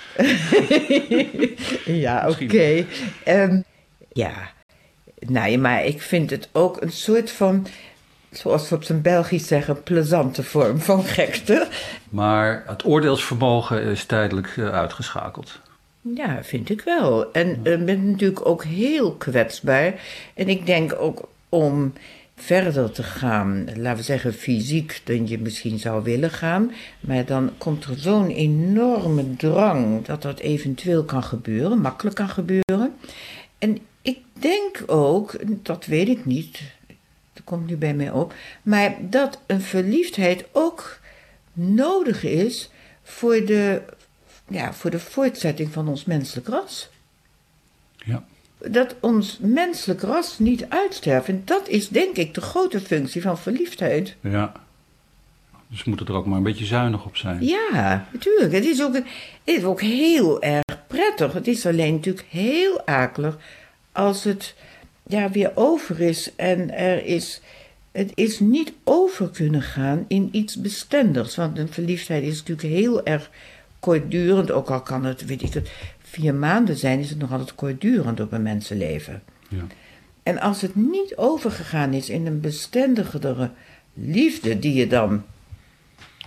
Speaker 8: Ja, oké. Okay. Um, ja, nou ja, maar ik vind het ook een soort van, zoals we op zijn Belgisch zeggen, plezante vorm van gekte.
Speaker 3: Maar het oordeelsvermogen is tijdelijk uh, uitgeschakeld.
Speaker 8: Ja, vind ik wel. En je uh, bent natuurlijk ook heel kwetsbaar. En ik denk ook om verder te gaan, laten we zeggen fysiek, dan je misschien zou willen gaan. Maar dan komt er zo'n enorme drang dat dat eventueel kan gebeuren, makkelijk kan gebeuren. En ik denk ook, dat weet ik niet, dat komt nu bij mij op, maar dat een verliefdheid ook nodig is voor de, ja, voor de voortzetting van ons menselijk ras.
Speaker 3: Ja.
Speaker 8: Dat ons menselijk ras niet uitsterft. En dat is denk ik de grote functie van verliefdheid.
Speaker 3: Ja. Dus we moeten er ook maar een beetje zuinig op zijn.
Speaker 8: Ja, natuurlijk. Het is ook, het is ook heel erg prettig. Het is alleen natuurlijk heel akelig als het ja, weer over is. En er is, het is niet over kunnen gaan in iets bestendigs. Want een verliefdheid is natuurlijk heel erg kortdurend. Ook al kan het, weet ik het, vier maanden zijn, is het nog altijd kortdurend op een mensenleven.
Speaker 3: Ja.
Speaker 8: En als het niet overgegaan is in een bestendigere liefde die je dan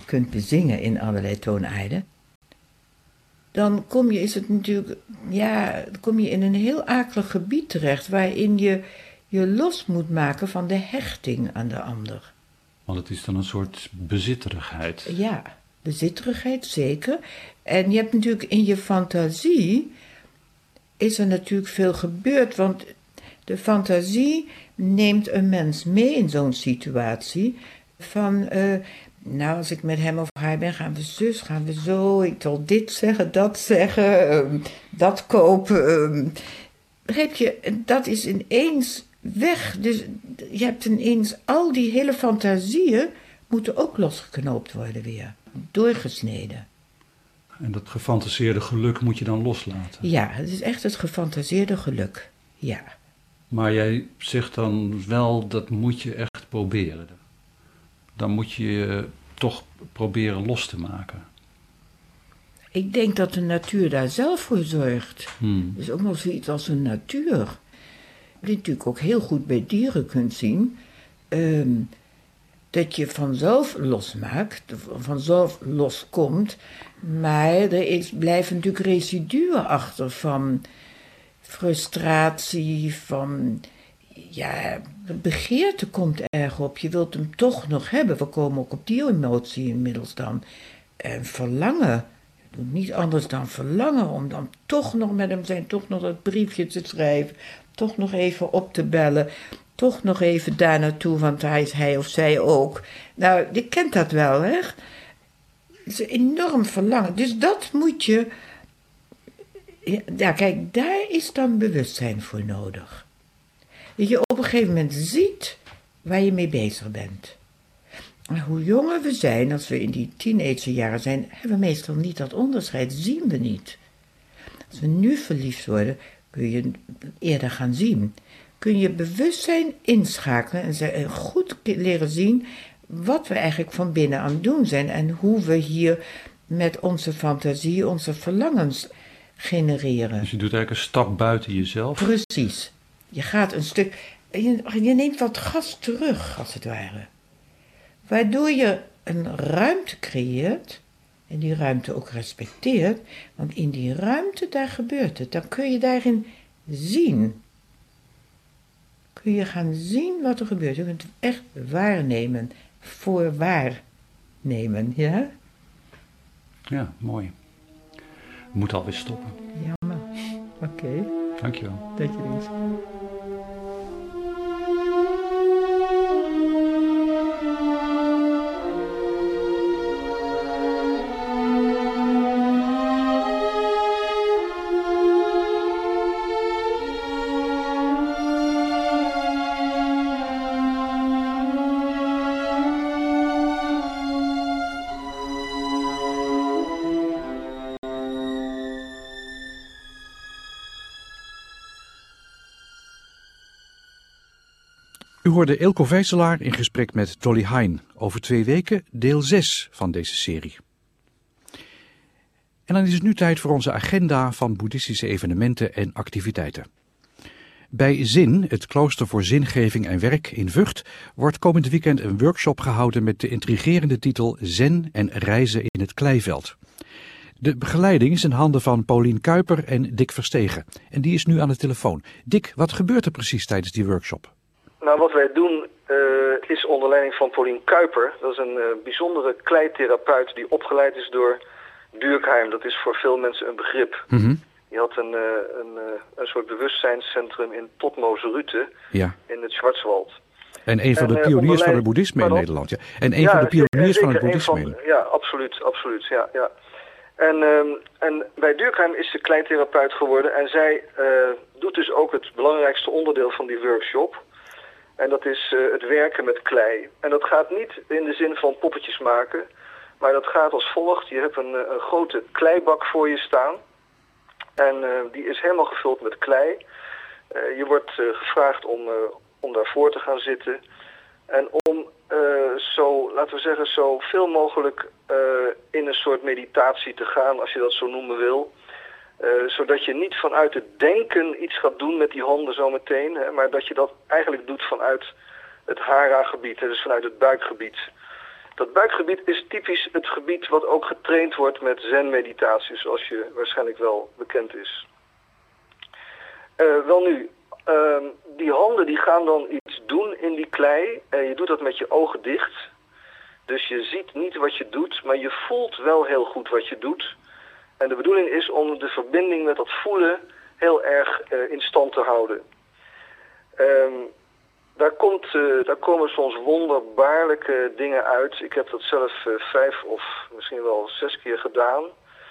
Speaker 8: kunt bezingen in allerlei toonaarden, dan kom je, is het natuurlijk, ja, dan kom je in een heel akelig gebied terecht waarin je je los moet maken van de hechting aan de ander.
Speaker 3: Want het is dan een soort bezitterigheid.
Speaker 8: Ja, bezitterigheid zeker. En je hebt natuurlijk in je fantasie, is er natuurlijk veel gebeurd, want de fantasie neemt een mens mee in zo'n situatie van, uh, nou, als ik met hem of haar ben, gaan we zus, gaan we zo, ik zal dit zeggen, dat zeggen, um, dat kopen. Um. Begrijp je, dat is ineens weg. Dus je hebt ineens, al die hele fantasieën moeten ook losgeknoopt worden weer, doorgesneden.
Speaker 3: En dat gefantaseerde geluk moet je dan loslaten?
Speaker 8: Ja, het is echt het gefantaseerde geluk, ja.
Speaker 3: Maar jij zegt dan wel, dat moet je echt proberen. Dan moet je je toch proberen los te maken.
Speaker 8: Ik denk dat de natuur daar zelf voor zorgt.
Speaker 3: Hmm.
Speaker 8: Er is ook nog zoiets als een natuur. Wat je natuurlijk ook heel goed bij dieren kunt zien. Um, dat je vanzelf losmaakt, vanzelf loskomt. Maar er is, blijven natuurlijk residuen achter van frustratie, van, ja, begeerte komt erg op. Je wilt hem toch nog hebben. We komen ook op die emotie inmiddels dan. En verlangen. Je doet niet anders dan verlangen om dan toch nog met hem zijn, toch nog dat briefje te schrijven, toch nog even op te bellen, toch nog even daar naartoe, want hij is hij of zij ook. Nou, je kent dat wel, hè? Het is een enorm verlangen. Dus dat moet je, ja, kijk, daar is dan bewustzijn voor nodig. Dat je op een gegeven moment ziet waar je mee bezig bent. Maar hoe jonger we zijn, als we in die teenagerjaren zijn, hebben we meestal niet dat onderscheid, zien we niet. Als we nu verliefd worden, kun je eerder gaan zien. Kun je bewustzijn inschakelen en goed leren zien wat we eigenlijk van binnen aan het doen zijn en hoe we hier met onze fantasie, onze verlangens genereren.
Speaker 3: Dus je doet eigenlijk een stap buiten jezelf?
Speaker 8: Precies. Je gaat een stuk, je, je neemt wat gas terug, als het ware. Waardoor je een ruimte creëert en die ruimte ook respecteert, want in die ruimte, daar gebeurt het. Dan kun je daarin zien. Kun je gaan zien wat er gebeurt. Je kunt het echt waarnemen, voor waarnemen, ja?
Speaker 3: Ja, mooi. We moeten alweer stoppen.
Speaker 8: Jammer. Oké. Okay.
Speaker 3: Dankjewel.
Speaker 8: Dat je er is.
Speaker 3: U hoorde Eelco Vijzelaar in gesprek met Dolly Hein over twee weken deel zes van deze serie. En dan is het nu tijd voor onze agenda van boeddhistische evenementen en activiteiten. Bij Zin, het klooster voor zingeving en werk in Vught, wordt komend weekend een workshop gehouden met de intrigerende titel Zen en reizen in het kleiveld. De begeleiding is in handen van Paulien Kuiper en Dick Verstegen. En die is nu aan de telefoon. Dick, wat gebeurt er precies tijdens die workshop?
Speaker 9: Nou, wat wij doen uh, is onder leiding van Paulien Kuiper. Dat is een uh, bijzondere kleitherapeut die opgeleid is door Durkheim. Dat is voor veel mensen een begrip.
Speaker 3: Mm-hmm.
Speaker 9: Die had een, uh, een, uh, een soort bewustzijnscentrum in Totmoserute,
Speaker 3: ja.
Speaker 9: in het Schwarzwald.
Speaker 3: En een van de
Speaker 9: en,
Speaker 3: pioniers uh, van het boeddhisme
Speaker 9: pardon?
Speaker 3: in Nederland. Ja. En een
Speaker 9: ja,
Speaker 3: van de pioniers
Speaker 9: zeker,
Speaker 3: van het boeddhisme.
Speaker 9: Van, ja, absoluut, absoluut. Ja, ja. En, um, en bij Durkheim is ze kleintherapeut geworden en zij uh, doet dus ook het belangrijkste onderdeel van die workshop. En dat is uh, het werken met klei. En dat gaat niet in de zin van poppetjes maken, maar dat gaat als volgt. Je hebt een, een grote kleibak voor je staan en uh, die is helemaal gevuld met klei. Uh, je wordt uh, gevraagd om, uh, om daarvoor te gaan zitten en om uh, zo, laten we zeggen, zo veel mogelijk uh, in een soort meditatie te gaan, als je dat zo noemen wil. Uh, zodat je niet vanuit het denken iets gaat doen met die handen zometeen, hè, maar dat je dat eigenlijk doet vanuit het hara-gebied, dus vanuit het buikgebied. Dat buikgebied is typisch het gebied wat ook getraind wordt met zen-meditatie, zoals je waarschijnlijk wel bekend is. Uh, wel nu, uh, die handen die gaan dan iets doen in die klei en je doet dat met je ogen dicht. Dus je ziet niet wat je doet, maar je voelt wel heel goed wat je doet. En de bedoeling is om de verbinding met dat voelen heel erg uh, in stand te houden. Um, daar, komt, uh, daar komen soms wonderbaarlijke dingen uit. Ik heb dat zelf uh, vijf of misschien wel zes keer gedaan.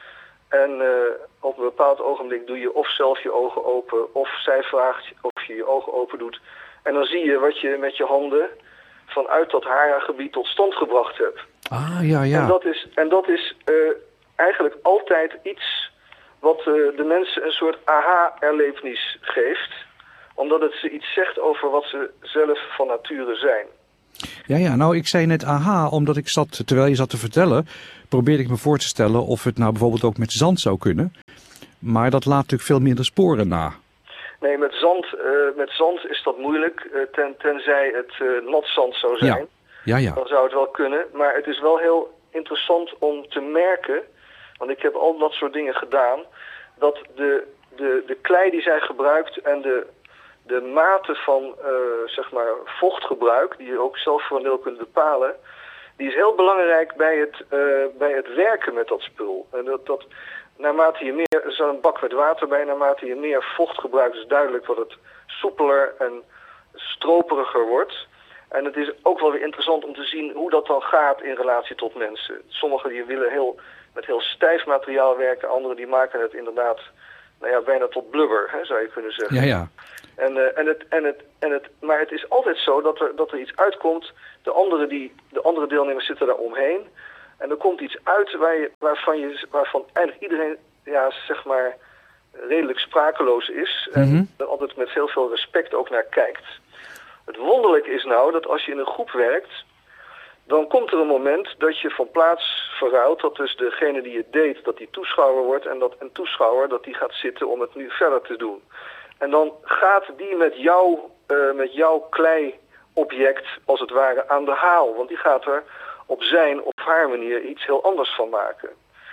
Speaker 9: En uh, op een bepaald ogenblik doe je of zelf je ogen open, of zij vraagt of je je ogen open doet. En dan zie je wat je met je handen vanuit dat hara-gebied tot stand gebracht hebt.
Speaker 3: Ah, ja, ja.
Speaker 9: En dat is, en dat is uh, eigenlijk altijd iets wat uh, de mensen een soort aha-erlevenis geeft. Omdat het ze iets zegt over wat ze zelf van nature zijn.
Speaker 3: Ja, ja, nou ik zei net aha, omdat ik zat, terwijl je zat te vertellen, probeerde ik me voor te stellen of het nou bijvoorbeeld ook met zand zou kunnen. Maar dat laat natuurlijk veel minder sporen na.
Speaker 9: Nee, met zand, uh, met zand is dat moeilijk, uh, ten, tenzij het uh, nat zand zou zijn.
Speaker 3: Ja. Ja, ja.
Speaker 9: Dan zou het wel kunnen, maar het is wel heel interessant om te merken, want ik heb al dat soort dingen gedaan, dat de, de, de klei die zij gebruikt en de, de mate van uh, zeg maar vochtgebruik, die je ook zelf voor een deel kunt bepalen, die is heel belangrijk bij het, uh, bij het werken met dat spul. En dat, dat, naarmate je meer, er zit een bak met water bij, naarmate je meer vocht gebruikt, is duidelijk wat het soepeler en stroperiger wordt. En het is ook wel weer interessant om te zien hoe dat dan gaat in relatie tot mensen. Sommigen die willen heel, met heel stijf materiaal werken, anderen die maken het inderdaad nou ja, bijna tot blubber, hè, zou je kunnen zeggen.
Speaker 3: Ja, ja.
Speaker 9: En, uh, en het, en het, en het, maar het is altijd zo dat er, dat er iets uitkomt. De andere, die, de andere deelnemers zitten daar omheen. En er komt iets uit waar je, waarvan, je, waarvan eigenlijk iedereen ja, zeg maar, redelijk sprakeloos is. En
Speaker 3: Mm-hmm.
Speaker 9: er altijd met heel veel respect ook naar kijkt. Het wonderlijke is nou dat als je in een groep werkt, dan komt er een moment dat je van plaats verruilt. Dat dus degene die het deed, dat die toeschouwer wordt. En dat een toeschouwer dat die gaat zitten om het nu verder te doen. En dan gaat die met, jou, uh, met jouw klei-object als het ware aan de haal. Want die gaat er op zijn of haar manier iets heel anders van maken.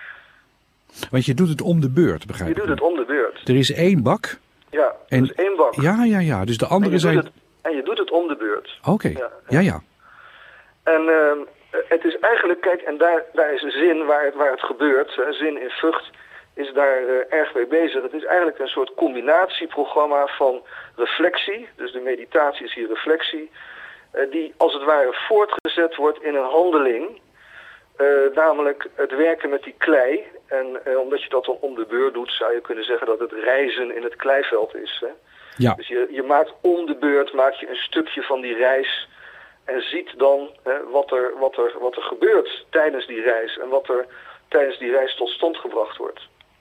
Speaker 3: Want je doet het om de beurt, begrijp
Speaker 9: Je
Speaker 3: ik.
Speaker 9: doet het om de beurt.
Speaker 3: Er is één bak.
Speaker 9: Ja,
Speaker 3: En-
Speaker 9: dus één bak.
Speaker 3: Ja, ja, ja. Dus de
Speaker 9: en,
Speaker 3: andere
Speaker 9: je
Speaker 3: zijn...
Speaker 9: doet het, en je doet het om de beurt.
Speaker 3: Oké,
Speaker 9: Ja,
Speaker 3: ja, ja.
Speaker 9: En uh, het is eigenlijk, kijk, en daar, daar is een zin waar het, waar het gebeurt. Hè, zin in Vught is daar uh, erg mee bezig. Het is eigenlijk een soort combinatieprogramma van reflectie. Dus de meditatie is hier reflectie. Uh, die als het ware voortgezet wordt in een handeling. Uh, namelijk het werken met die klei. En uh, omdat je dat dan om de beurt doet, zou je kunnen zeggen dat het reizen in het kleiveld is. Hè?
Speaker 3: Ja.
Speaker 9: Dus je, je maakt om de beurt maak je een stukje van die reis. En ziet dan hè, wat, er, wat, er, wat er gebeurt tijdens die reis. En wat er tijdens die reis tot stand gebracht wordt.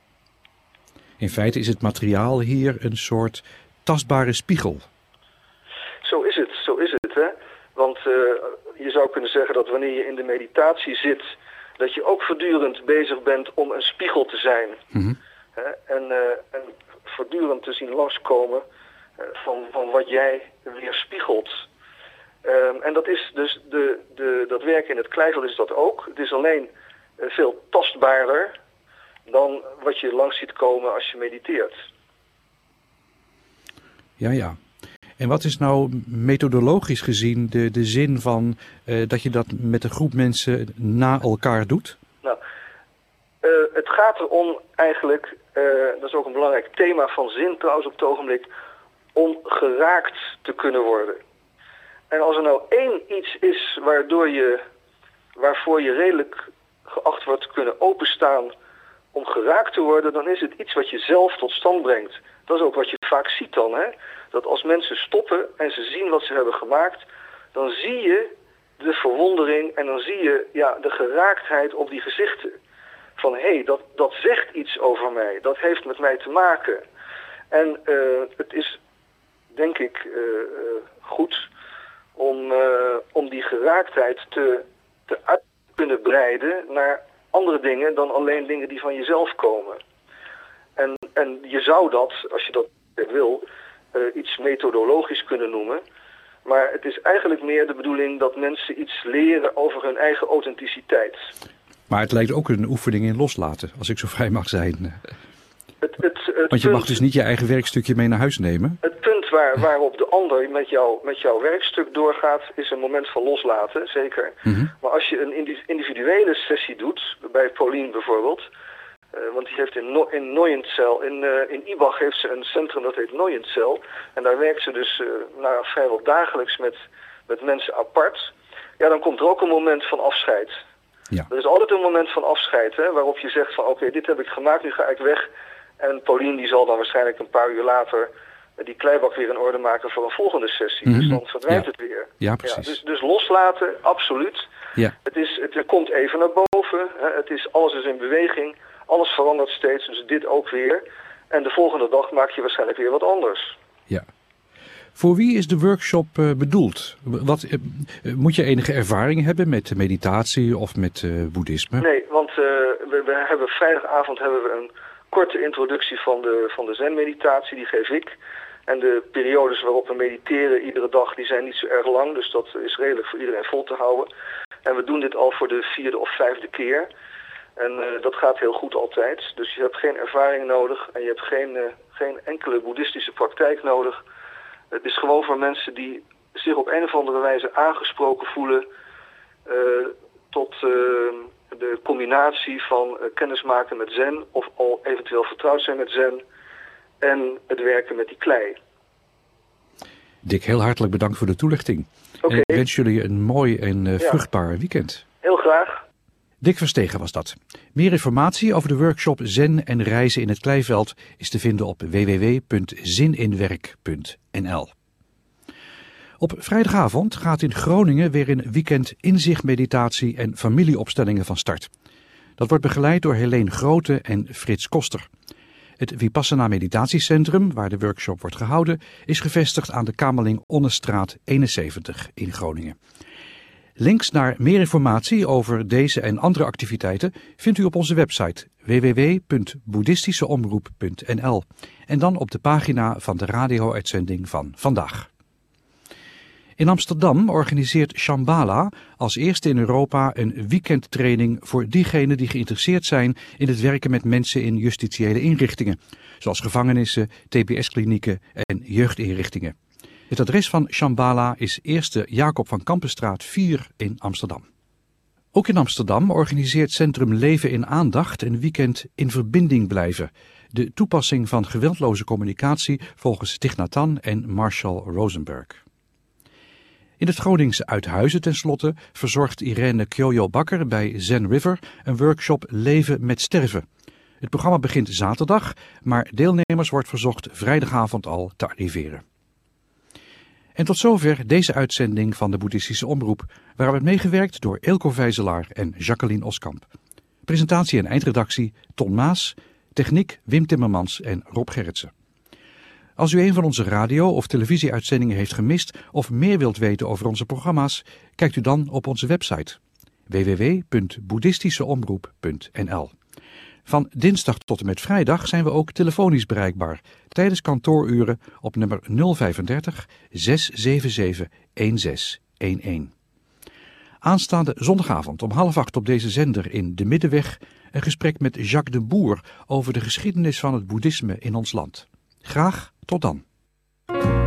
Speaker 3: In feite is het materiaal hier een soort tastbare spiegel.
Speaker 9: Zo is het, zo is het. Hè? Want uh, je zou kunnen zeggen dat wanneer je in de meditatie zit, dat je ook voortdurend bezig bent om een spiegel te zijn.
Speaker 3: Mm-hmm.
Speaker 9: Hè? En, uh, en voortdurend te zien langskomen uh, van, van wat jij weerspiegelt. Um, en dat is dus de, de, dat werken in het kleiveld is dat ook. Het is alleen uh, veel tastbaarder dan wat je langs ziet komen als je mediteert.
Speaker 3: Ja, ja. En wat is nou methodologisch gezien de, de zin van uh, dat je dat met een groep mensen na elkaar doet?
Speaker 9: Nou, uh, het gaat erom eigenlijk, uh, dat is ook een belangrijk thema van zin trouwens op het ogenblik, om geraakt te kunnen worden. En als er nou één iets is waardoor je, waarvoor je redelijk geacht wordt te kunnen openstaan om geraakt te worden, dan is het iets wat je zelf tot stand brengt. Dat is ook wat je vaak ziet dan, hè? Dat als mensen stoppen en ze zien wat ze hebben gemaakt, dan zie je de verwondering en dan zie je ja, de geraaktheid op die gezichten. Van hé, hey, dat, dat zegt iets over mij, dat heeft met mij te maken. En uh, het is, denk ik, uh, uh, goed om, uh, om die geraaktheid te, te uit te kunnen breiden naar andere dingen dan alleen dingen die van jezelf komen. En, en je zou dat, als je dat wil, uh, iets methodologisch kunnen noemen. Maar het is eigenlijk meer de bedoeling dat mensen iets leren over hun eigen authenticiteit.
Speaker 3: Maar het lijkt ook een oefening in loslaten, als ik zo vrij mag zijn.
Speaker 9: Het, het, het
Speaker 3: Want je
Speaker 9: punt,
Speaker 3: mag dus niet je eigen werkstukje mee naar huis nemen.
Speaker 9: Het punt waar, waarop de ander met, jou, met jouw werkstuk doorgaat, is een moment van loslaten, zeker.
Speaker 3: Mm-hmm.
Speaker 9: Maar als je een individuele sessie doet, bij Pauline bijvoorbeeld, uh, want die heeft in, no in Neuenzel, in, uh, in Ibach heeft ze een centrum dat heet Neuenzel. En daar werkt ze dus uh, nou, vrijwel dagelijks met, met mensen apart. Ja, dan komt er ook een moment van afscheid.
Speaker 3: Ja.
Speaker 9: Er is altijd een moment van afscheid, hè, waarop je zegt van oké, okay, dit heb ik gemaakt, nu ga ik weg. En Pauline die zal dan waarschijnlijk een paar uur later die kleibak weer in orde maken voor een volgende sessie. Mm-hmm. Dus dan verdwijnt
Speaker 3: ja.
Speaker 9: het weer.
Speaker 3: Ja, precies.
Speaker 9: Ja, dus, dus loslaten, absoluut.
Speaker 3: Ja.
Speaker 9: Het, is, het, het komt even naar boven. Hè. Het is, alles is in beweging. Alles verandert steeds, dus dit ook weer. En de volgende dag maak je waarschijnlijk weer wat anders.
Speaker 3: Ja. Voor wie is de workshop uh, bedoeld? Wat, uh, moet je enige ervaring hebben met meditatie of met uh, boeddhisme?
Speaker 9: Nee, want uh, we, we hebben vrijdagavond hebben we een korte introductie van de, van de zen-meditatie, die geef ik. En de periodes waarop we mediteren iedere dag, die zijn niet zo erg lang. Dus dat is redelijk voor iedereen vol te houden. En we doen dit al voor de vierde of vijfde keer. En uh, dat gaat heel goed altijd. Dus je hebt geen ervaring nodig en je hebt geen, uh, geen enkele boeddhistische praktijk nodig. Het is gewoon voor mensen die zich op een of andere wijze aangesproken voelen uh, tot uh, de combinatie van uh, kennismaken met zen of al eventueel vertrouwd zijn met zen en het werken met die klei.
Speaker 3: Dick, heel hartelijk bedankt voor de toelichting.
Speaker 9: Okay.
Speaker 3: En ik wens jullie een mooi en uh,
Speaker 9: ja.
Speaker 3: vruchtbaar weekend.
Speaker 9: Heel graag.
Speaker 3: Dick Verstegen was dat. Meer informatie over de workshop Zen en reizen in het kleiveld is te vinden op w w w punt zininwerk punt n l. Op vrijdagavond gaat in Groningen weer een weekend inzicht, meditatie en familieopstellingen van start. Dat wordt begeleid door Helene Grote en Frits Koster. Het Vipassana Meditatiecentrum, waar de workshop wordt gehouden, is gevestigd aan de Kamerling Onnestraat eenenzeventig in Groningen. Links naar meer informatie over deze en andere activiteiten vindt u op onze website w w w punt boeddhistischeomroep punt n l en dan op de pagina van de radio-uitzending van vandaag. In Amsterdam organiseert Shambhala als eerste in Europa een weekendtraining voor diegenen die geïnteresseerd zijn in het werken met mensen in justitiële inrichtingen, zoals gevangenissen, T B S-klinieken en jeugdinrichtingen. Het adres van Shambhala is Eerste Jacob van Kampenstraat vier in Amsterdam. Ook in Amsterdam organiseert Centrum Leven in Aandacht een weekend in verbinding blijven. De toepassing van geweldloze communicatie volgens Thich Nhat Hanh en Marshall Rosenberg. In het Groningse Uithuizen tenslotte verzorgt Irene Kjojo-Bakker bij Zen River een workshop Leven met Sterven. Het programma begint zaterdag, maar deelnemers wordt verzocht vrijdagavond al te arriveren. En tot zover deze uitzending van de Boeddhistische Omroep, waar werd meegewerkt door Eelco Vijzelaar en Jacqueline Oskamp. Presentatie en eindredactie Ton Maas, techniek Wim Timmermans en Rob Gerritsen. Als u een van onze radio- of televisieuitzendingen heeft gemist of meer wilt weten over onze programma's, kijkt u dan op onze website w w w punt boeddhistischeomroep punt n l. Van dinsdag tot en met vrijdag zijn we ook telefonisch bereikbaar tijdens kantooruren op nummer nul vijfendertig zes zeven zeven een zes een een. Aanstaande zondagavond om half acht op deze zender in De Middenweg een gesprek met Jacques de Boer over de geschiedenis van het boeddhisme in ons land. Graag tot dan.